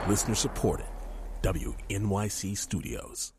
Listener supported. WNYC Studios.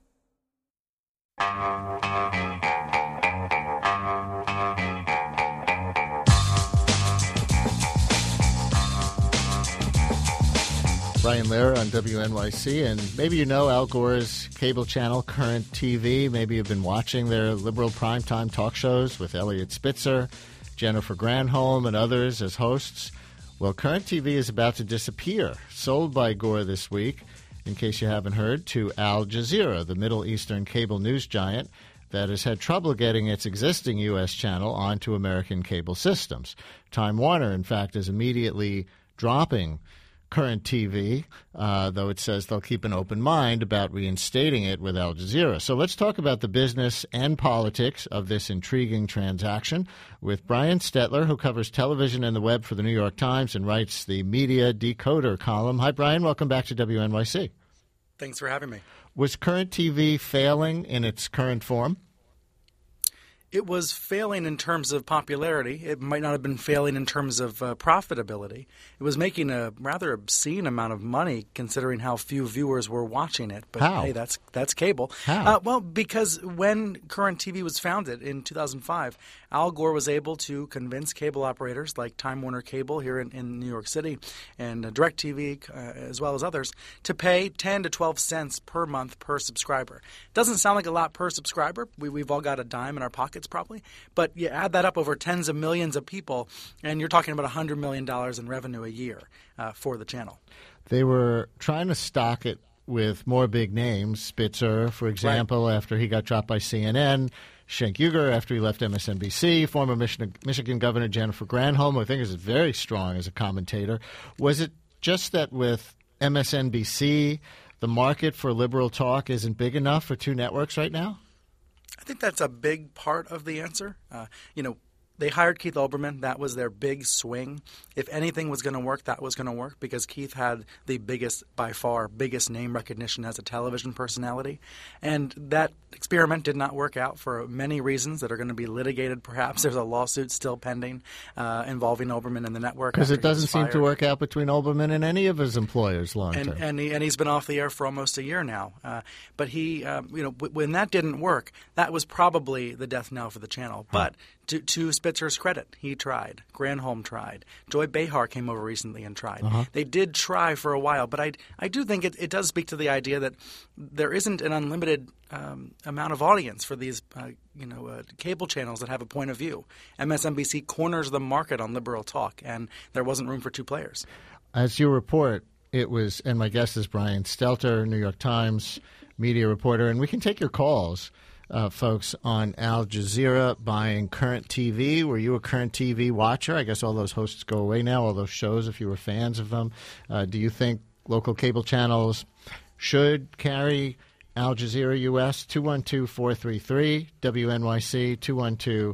Brian Lehrer on WNYC, and maybe you know Al Gore's cable channel, Current TV. Maybe you've been watching their liberal primetime talk shows with Eliot Spitzer, Jennifer Granholm, and others as hosts. Well, Current TV is about to disappear, sold by Gore this week, in case you haven't heard, to Al Jazeera, the Middle Eastern cable news giant that has had trouble getting its existing U.S. channel onto American cable systems. Time Warner, in fact, is immediately dropping Current TV, though it says they'll keep an open mind about reinstating it with Al Jazeera. So let's talk about the business and politics of this intriguing transaction with Brian Stetler, who covers television and the web for the New York Times and writes the Media Decoder column. Hi, Brian. Welcome back to WNYC. Thanks for having me. Was Current TV failing in its current form? It was failing in terms of popularity. It might not have been failing in terms of profitability. It was making a rather obscene amount of money considering how few viewers were watching it. But How? Hey, that's cable. How? Well, because when Current TV was founded in 2005, Al Gore was able to convince cable operators like Time Warner Cable here in New York City and DirecTV as well as others to pay 10 to 12 cents per month per subscriber. Doesn't sound like a lot per subscriber. We've all got a dime in our pockets probably, but you add that up over tens of millions of people, and you're talking about $100 million in revenue a year for the channel. They were trying to stock it with more big names. Spitzer, for example, right, after he got dropped by CNN. Cenk Uygur after he left MSNBC. Former Michigan Governor Jennifer Granholm, who I think is very strong as a commentator. Was it just that with MSNBC, the market for liberal talk isn't big enough for two networks right now? I think that's a big part of the answer. They hired Keith Olbermann. That was their big swing. If anything was going to work, that was going to work because Keith had the biggest, by far, biggest name recognition as a television personality. And that experiment did not work out for many reasons that are going to be litigated perhaps. There's a lawsuit still pending involving Olbermann and the network. Because it doesn't seem to work out between Olbermann and any of his employers long term. And he's been off the air for almost a year now. But he, when that didn't work, that was probably the death knell for the channel. But to Spitzer's credit, he tried. Granholm tried. Joy Behar came over recently and tried. They did try for a while, but I do think it does speak to the idea that there isn't an unlimited amount of audience for these cable channels that have a point of view. MSNBC corners the market on liberal talk, and there wasn't room for two players. As you report, it was, and my guest is Brian Stelter, New York Times media reporter, and we can take your calls. Folks on Al Jazeera buying Current TV. Were you a Current TV watcher? I guess all those hosts go away now, all those shows, if you were fans of them. Do you think local cable channels should carry Al Jazeera US? 212-433, WNYC,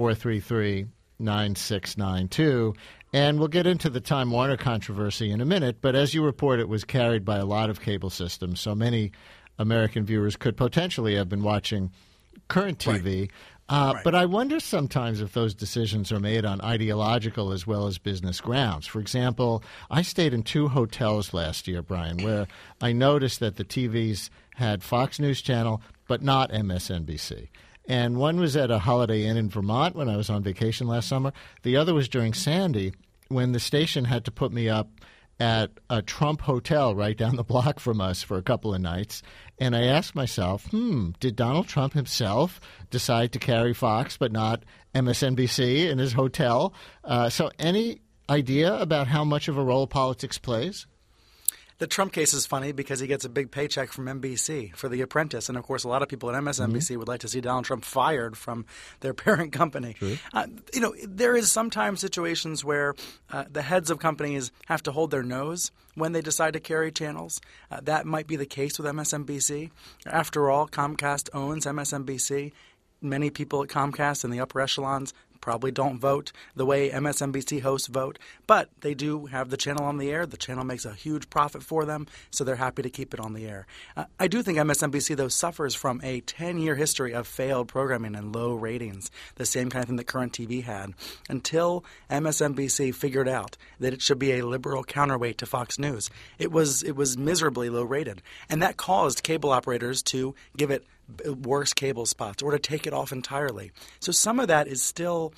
212-433-9692. And we'll get into the Time Warner controversy in a minute, but as you report, it was carried by a lot of cable systems, so many American viewers could potentially have been watching Current TV. Right. But I wonder sometimes if those decisions are made on ideological as well as business grounds. For example, I stayed in two hotels last year, Brian, where I noticed that the TVs had Fox News Channel but not MSNBC. And one was at a Holiday Inn in Vermont when I was on vacation last summer. The other was during Sandy when the station had to put me up at a Trump hotel right down the block from us for a couple of nights. And I asked myself, did Donald Trump himself decide to carry Fox but not MSNBC in his hotel? So any idea about how much of a role politics plays? The Trump case is funny because he gets a big paycheck from NBC for The Apprentice. And, of course, a lot of people at MSNBC would like to see Donald Trump fired from their parent company. There is sometimes situations where the heads of companies have to hold their nose when they decide to carry channels. That might be the case with MSNBC. After all, Comcast owns MSNBC. Many people at Comcast in the upper echelons probably don't vote the way MSNBC hosts vote, but they do have the channel on the air. The channel makes a huge profit for them, so they're happy to keep it on the air. I do think MSNBC, though, suffers from a 10-year history of failed programming and low ratings, the same kind of thing that Current TV had, until MSNBC figured out that it should be a liberal counterweight to Fox News. It was miserably low rated, and that caused cable operators to give it worse cable spots or to take it off entirely. So some of that is still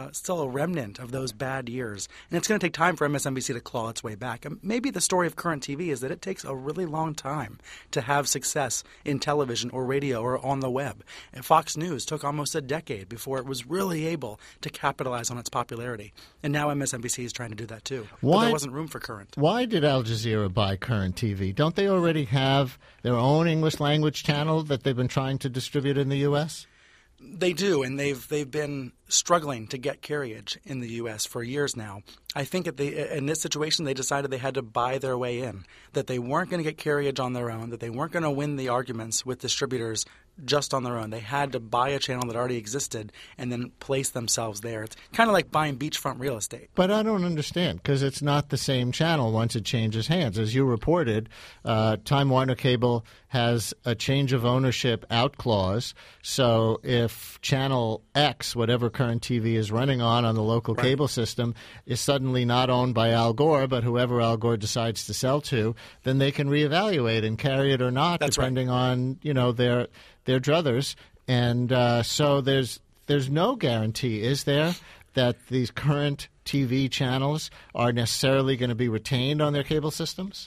a remnant of those bad years, and it's going to take time for MSNBC to claw its way back. And maybe the story of Current TV is that it takes a really long time to have success in television or radio or on the web. And Fox News took almost a decade before it was really able to capitalize on its popularity, and now MSNBC is trying to do that too. But there wasn't room for Current. Why did Al Jazeera buy Current TV? Don't they already have their own English language channel that they've been trying to distribute in the U.S.? They do, and they've been struggling to get carriage in the U.S. for years now. I think in this situation they decided they had to buy their way in, that they weren't going to get carriage on their own, that they weren't going to win the arguments with distributors just on their own. They had to buy a channel that already existed and then place themselves there. It's kind of like buying beachfront real estate. But I don't understand, because it's not the same channel once it changes hands. As you reported, Time Warner Cable has a change of ownership out clause. So if Channel X, whatever Current TV is running on the local cable system, is suddenly not owned by Al Gore, but whoever Al Gore decides to sell to, then they can reevaluate and carry it or not, depending on their druthers. And so there's no guarantee, is there, that these Current TV channels are necessarily going to be retained on their cable systems?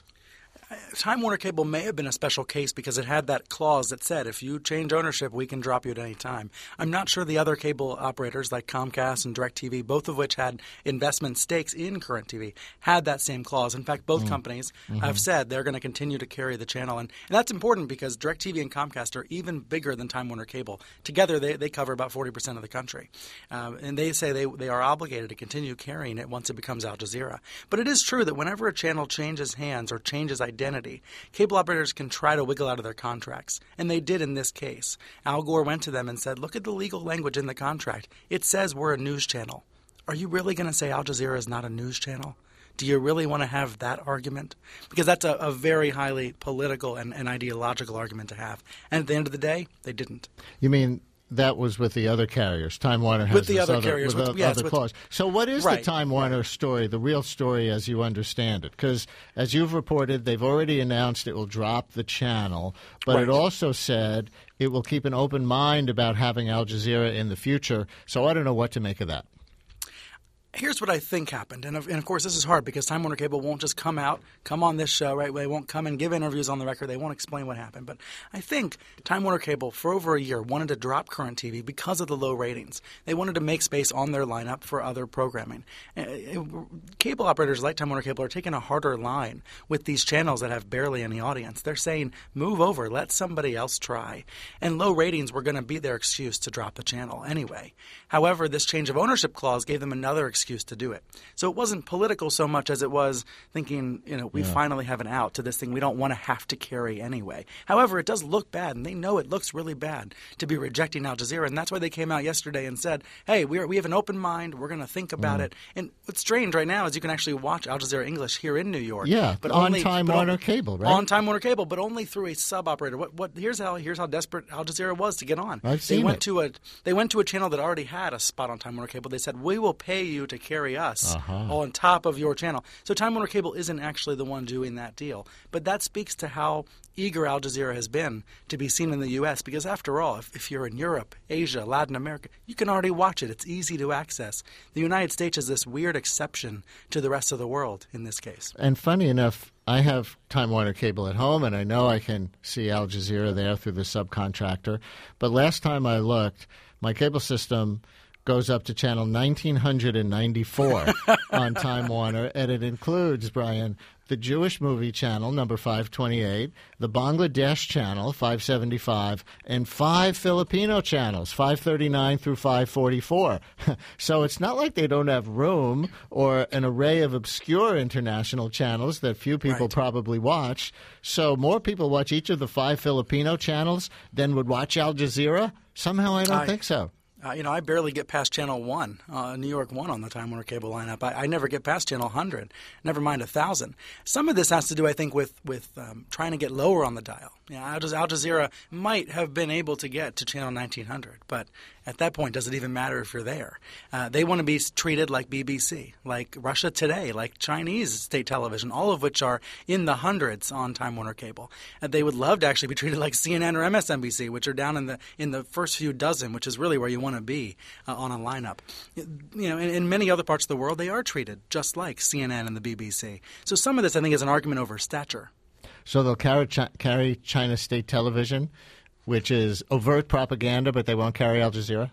Time Warner Cable may have been a special case because it had that clause that said if you change ownership, we can drop you at any time. I'm not sure the other cable operators like Comcast and DirecTV, both of which had investment stakes in Current TV, had that same clause. In fact, both companies have said they're going to continue to carry the channel. And that's important because DirecTV and Comcast are even bigger than Time Warner Cable. Together, they cover about 40% of the country. And they say they are obligated to continue carrying it once it becomes Al Jazeera. But it is true that whenever a channel changes hands or changes identity, cable operators can try to wiggle out of their contracts, and they did in this case. Al Gore went to them and said, look at the legal language in the contract. It says we're a news channel. Are you really going to say Al Jazeera is not a news channel? Do you really want to have that argument? Because that's a very highly political and ideological argument to have. And at the end of the day, they didn't. You mean that was with the other carriers? Time Warner has with the other carriers, with other clause. So what is the Time Warner story, the real story as you understand it? Because as you've reported, they've already announced it will drop the channel, but it also said it will keep an open mind about having Al Jazeera in the future. So I don't know what to make of that. Here's what I think happened, and of course this is hard because Time Warner Cable won't just come on this show, right? They won't come and give interviews on the record. They won't explain what happened. But I think Time Warner Cable, for over a year, wanted to drop Current TV because of the low ratings. They wanted to make space on their lineup for other programming. Cable operators like Time Warner Cable are taking a harder line with these channels that have barely any audience. They're saying, move over, let somebody else try. And low ratings were going to be their excuse to drop the channel anyway. However, this change of ownership clause gave them another excuse to do it. So it wasn't political so much as it was thinking, we finally have an out to this thing we don't want to have to carry anyway. However, it does look bad, and they know it looks really bad to be rejecting Al Jazeera, and that's why they came out yesterday and said, hey, we have an open mind, we're going to think about it. And what's strange right now is you can actually watch Al Jazeera English here in New York. Yeah, but on Time Warner Cable, right? On Time Warner Cable, but only through a sub-operator. Here's how desperate Al Jazeera was to get on. They went to a channel that already had a spot on Time Warner Cable. They said, we will pay you to carry us on top of your channel. So Time Warner Cable isn't actually the one doing that deal. But that speaks to how eager Al Jazeera has been to be seen in the U.S. because after all, if you're in Europe, Asia, Latin America, you can already watch it. It's easy to access. The United States is this weird exception to the rest of the world in this case. And funny enough, I have Time Warner Cable at home, and I know I can see Al Jazeera there through the subcontractor. But last time I looked, my cable system goes up to channel 1994 on Time Warner, and it includes, Brian, the Jewish Movie Channel, number 528, the Bangladesh Channel, 575, and 5 Filipino channels, 539 through 544. So it's not like they don't have room or an array of obscure international channels that few people probably watch. So more people watch each of the 5 Filipino channels than would watch Al Jazeera? Somehow I don't think so. I barely get past Channel 1, New York 1 on the Time Warner Cable lineup. I never get past Channel 100, never mind 1,000. Some of this has to do, I think, with trying to get lower on the dial. Al Jazeera might have been able to get to Channel 1900, but at that point, does it even matter if you're there? They want to be treated like BBC, like Russia Today, like Chinese state television, all of which are in the hundreds on Time Warner Cable. They would love to actually be treated like CNN or MSNBC, which are down in the first few dozen, which is really where you want to be on a lineup. In many other parts of the world, they are treated just like CNN and the BBC. So some of this, I think, is an argument over stature. So they'll carry China state television, which is overt propaganda, but they won't carry Al Jazeera?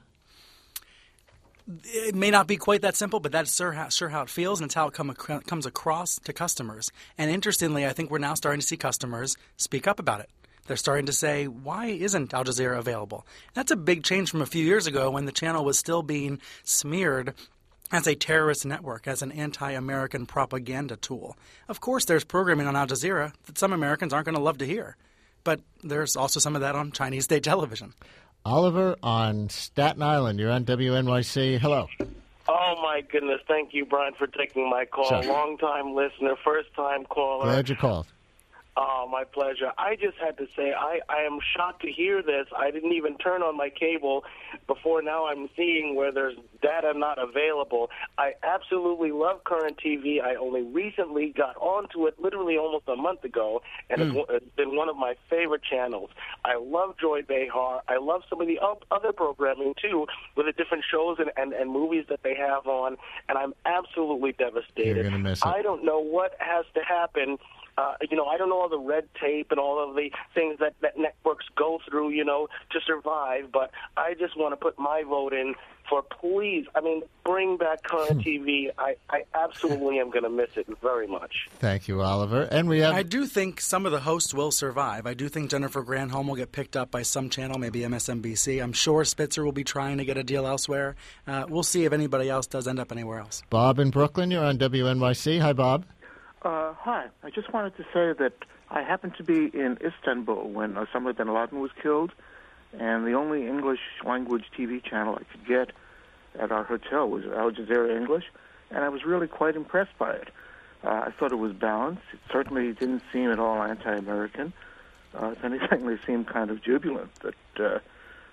It may not be quite that simple, but that's sure how it feels, and it's how it comes across to customers. And interestingly, I think we're now starting to see customers speak up about it. They're starting to say, why isn't Al Jazeera available? That's a big change from a few years ago when the channel was still being smeared as a terrorist network, as an anti-American propaganda tool. Of course, there's programming on Al Jazeera that some Americans aren't going to love to hear. But there's also some of that on Chinese state television. Oliver on Staten Island. You're on WNYC. Hello. Oh, my goodness. Thank you, Brian, for taking my call. Sure. Long-time listener, first-time caller. Glad you called. Oh, my pleasure. I just had to say I am shocked to hear this. I didn't even turn on my cable before now I'm seeing where there's data not available. I absolutely love current TV. I only recently got onto it literally almost a month ago, and it's been one of my favorite channels. I love Joy Behar. I love some of the other programming, too, with the different shows and movies that they have on, and I'm absolutely devastated. You're going to miss it. I don't know what has to happen. I don't know all the red tape and all of the things that networks go through, to survive, but I just want to put my vote in for please, bring back current TV. I absolutely am going to miss it very much. Thank you, Oliver. And I do think some of the hosts will survive. I do think Jennifer Granholm will get picked up by some channel, maybe MSNBC. I'm sure Spitzer will be trying to get a deal elsewhere. We'll see if anybody else does end up anywhere else. Bob in Brooklyn, you're on WNYC. Hi, Bob. Hi. I just wanted to say that I happened to be in Istanbul when Osama bin Laden was killed, and the only English-language TV channel I could get at our hotel was Al Jazeera English, and I was really quite impressed by it. I thought it was balanced. It certainly didn't seem at all anti-American. If anything, they seemed kind of jubilant that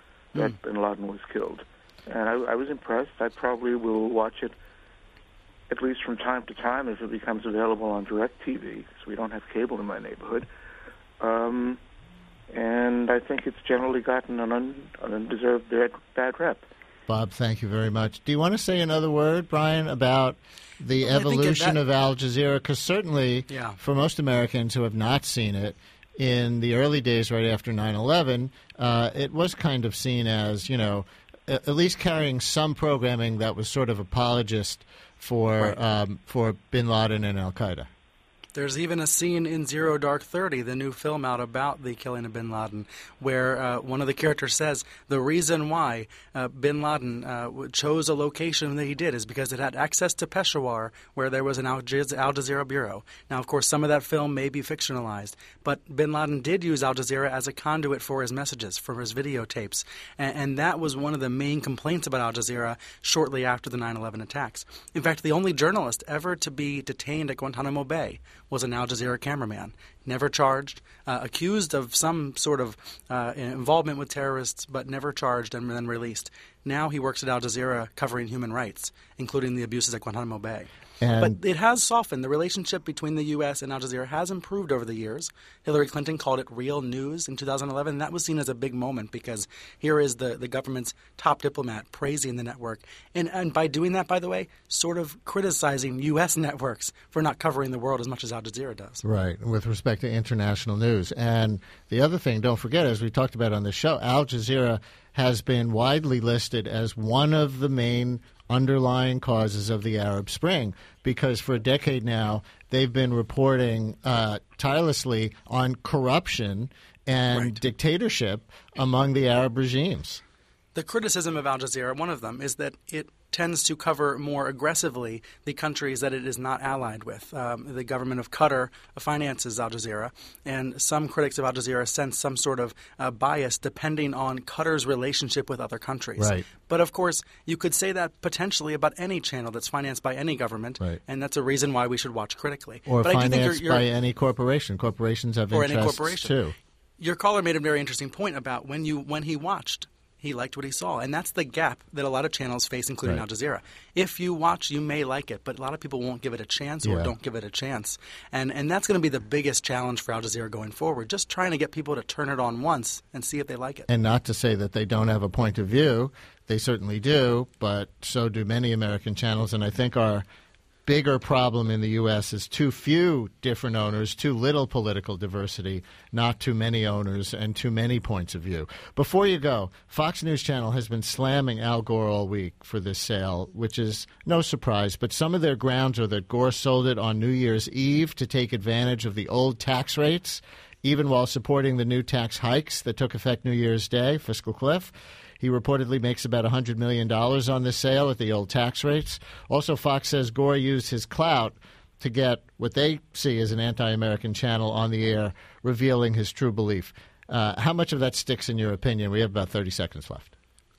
bin Laden was killed. And I was impressed. I probably will watch it at least from time to time if it becomes available on DirecTV, because we don't have cable in my neighborhood. And I think it's generally gotten an undeserved bad rep. Bob, thank you very much. Do you want to say another word, Brian, about the evolution of Al Jazeera? Because certainly for most Americans who have not seen it, in the early days right after 9/11, it was kind of seen as, at least carrying some programming that was sort of apologist for bin Laden and Al-Qaeda. There's even a scene in Zero Dark 30, the new film out about the killing of bin Laden, where one of the characters says the reason why bin Laden chose a location that he did is because it had access to Peshawar, where there was an Al Jazeera bureau. Now, of course, some of that film may be fictionalized, but bin Laden did use Al Jazeera as a conduit for his messages, for his videotapes, and that was one of the main complaints about Al Jazeera shortly after the 9/11 attacks. In fact, the only journalist ever to be detained at Guantanamo Bay was an Al Jazeera cameraman, never charged, accused of some sort of involvement with terrorists, but never charged and then released. Now he works at Al Jazeera covering human rights, including the abuses at Guantanamo Bay. But it has softened. The relationship between the U.S. and Al Jazeera has improved over the years. Hillary Clinton called it real news in 2011, and that was seen as a big moment because here is the government's top diplomat praising the network. And by doing that, by the way, sort of criticizing U.S. networks for not covering the world as much as Al Jazeera does. Right, with respect to international news. And the other thing, don't forget, as we talked about on the show, Al Jazeera has been widely listed as one of the main underlying causes of the Arab Spring, because for a decade now they've been reporting tirelessly on corruption and dictatorship among the Arab regimes. The criticism of Al Jazeera, one of them, is that it tends to cover more aggressively the countries that it is not allied with. The government of Qatar finances Al Jazeera, and some critics of Al Jazeera sense some sort of bias depending on Qatar's relationship with other countries. Right. But, of course, you could say that potentially about any channel that's financed by any government, right. and that's a reason why we should watch critically. Or but financed by any corporation. Corporations have or interests, any corporation. too. Your caller made a very interesting point about when he watched. He liked what he saw. And that's the gap that a lot of channels face, including right. Al Jazeera. If you watch, you may like it, but a lot of people won't give it a chance or yeah. don't give it a chance. And that's going to be the biggest challenge for Al Jazeera going forward, just trying to get people to turn it on once and see if they like it. And not to say that they don't have a point of view. They certainly do, but so do many American channels. And I think our bigger problem in the U.S. is too few different owners, too little political diversity, not too many owners, and too many points of view. Before you go, Fox News Channel has been slamming Al Gore all week for this sale, which is no surprise, but some of their grounds are that Gore sold it on New Year's Eve to take advantage of the old tax rates, even while supporting the new tax hikes that took effect New Year's Day, fiscal cliff. He reportedly makes about $100 million on this sale at the old tax rates. Also, Fox says Gore used his clout to get what they see as an anti-American channel on the air, revealing his true belief. How much of that sticks in your opinion? We have about 30 seconds left.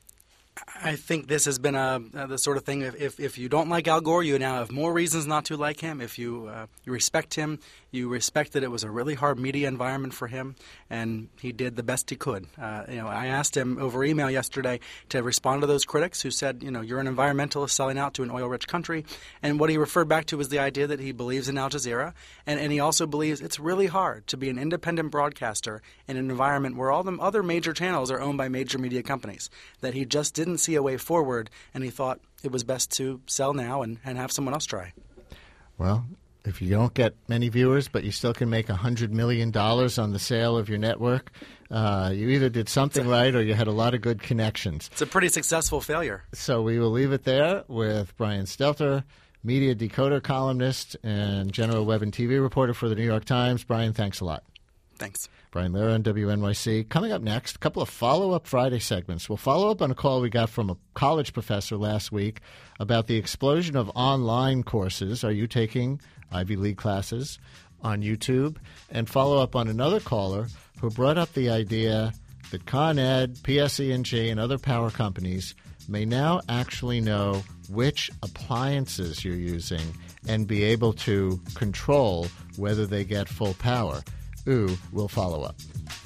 I think this has been the sort of thing, if you don't like Al Gore, you now have more reasons not to like him. If you respect him, you respect that it was a really hard media environment for him, and he did the best he could. I asked him over email yesterday to respond to those critics who said, you're an environmentalist selling out to an oil-rich country. And what he referred back to was the idea that he believes in Al Jazeera, and he also believes it's really hard to be an independent broadcaster in an environment where all the other major channels are owned by major media companies, that he just didn't see a way forward, and he thought it was best to sell now and have someone else try. Well, if you don't get many viewers, but you still can make $100 million on the sale of your network, you either did something right or you had a lot of good connections. It's a pretty successful failure. So we will leave it there with Brian Stelter, media decoder columnist and general web and TV reporter for the New York Times. Brian, thanks a lot. Thanks. Brian Lehrer on WNYC. Coming up next, a couple of follow-up Friday segments. We'll follow up on a call we got from a college professor last week about the explosion of online courses. Are you taking Ivy League classes on YouTube? And follow up on another caller who brought up the idea that Con Ed, PSE&G, and other power companies may now actually know which appliances you're using and be able to control whether they get full power. We'll follow up.